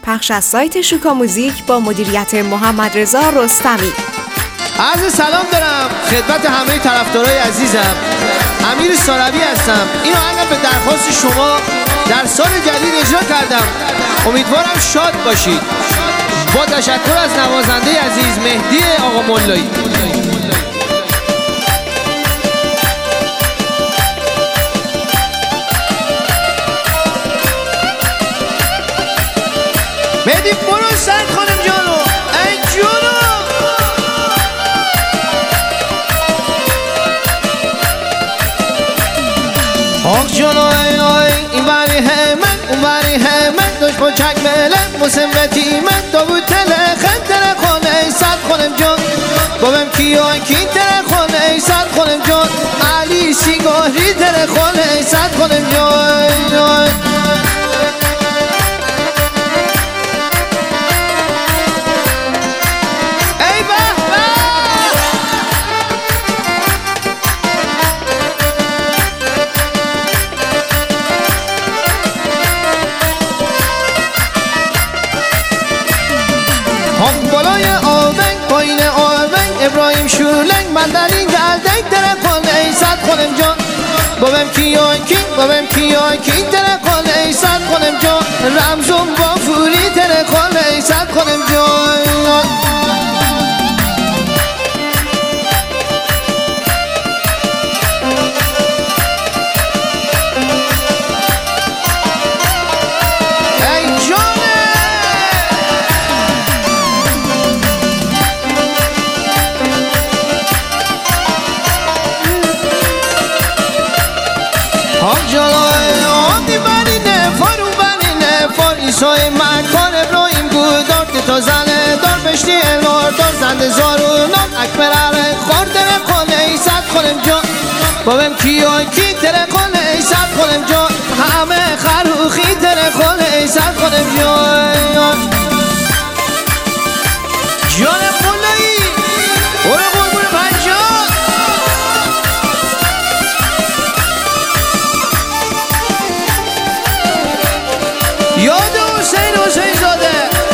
پخش از سایت شوکا موزیک با مدیریت محمد رضا رستمی. عرض سلام دارم خدمت همه طرفدارای عزیزم. امیر ساروی هستم. این آهنگم به درخواست شما در سال جدید اجرا کردم. امیدوارم شاد باشید. با تشکر از نوازنده عزیز مهدی آقا مولایی. مهدی برو سر خانم جانو، ای جانو. آخ جانو ای آی این بری همه اون بری همه دوش با چک مله مسمتی من داوود تله خند تره خانه صد خانم جان بابم کیان کی تره خانه صد خانم جان علی سیگاری تره خانه صد خانم جان. بالای آونگ پایین آونگ ابراهیم شولنگ من در این گردنگ تره خانه ای صد خانم جان بابم کیان کی بابم کیان کی تره خانه ای صد خانم جان رمزون با فوری تره خانه ای صد خانم جان. ایسای مکان ابراهیم گودار که تا زنه دار بشتی انوار دار زنده زارونان اکبر عره خور تره خانه ای صد خانم جان بابم کیای کی تره خانه ای صد خانم جان همه خروخی تره خانه ای صد خانم جان. جان مولایی برو قربون پنجان یاد حسین زاده.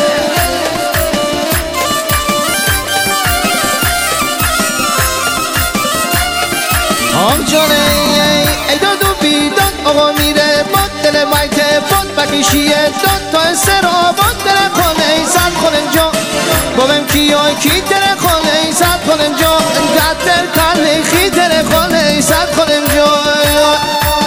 آم جانه ای داد و بیداد آقا میره باد دل مایته باد بکشیه داد تا استراباد دل خانه ای صد خانم جان بابم کیای کی دل خانه ای صد خانم جان قدر تنخی دل خانه ای صد خانم جان.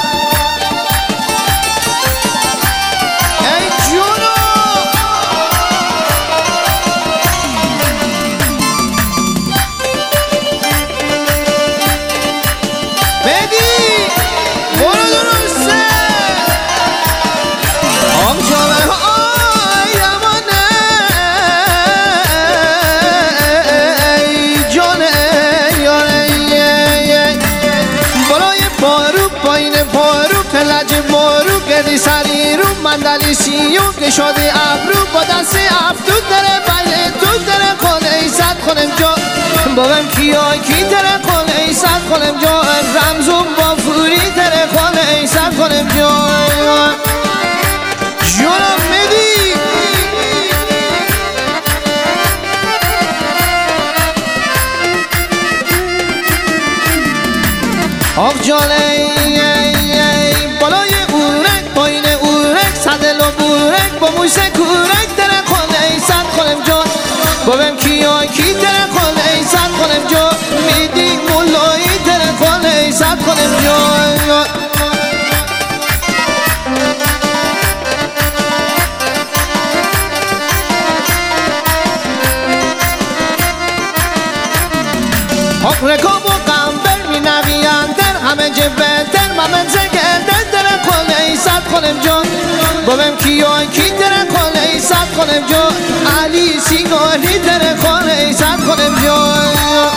سری رو مندلی سیون که شده ابرو با دست افتو داره بین تو داره خانه ای صد خانم جان بابم کیای کی داره خانه ای صد خانم جان رمزون با فوری داره خانه ای صد خانم جان. جانم میدی آخ جانه بالای اورک پایین اورک صدل و بورک با موشه کورک تره خانه ای صد خانم جان بابم کیای کی تره خانه ای صد خانم جان میدی مولایی تره خانه ای صد خانم جان. حق رکاب و قنبر می نویندر همه جبتر ممن زگردر دره خانه ای صد خانم جان بابم کیای کی دره خانه ای صد خانم جان علی سیگاری دره خانه ای صد خانم جان.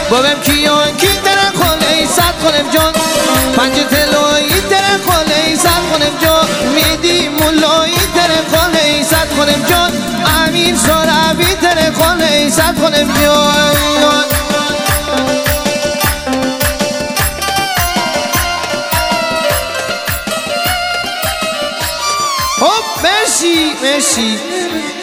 بابم کیان کی تره خونه صد خونم جان پنج تلوی تره خونه صد خونم جان میدی مولای تره خونه صد خونم جان امیر سرابی تره خونه صد خونم جان خب مرسی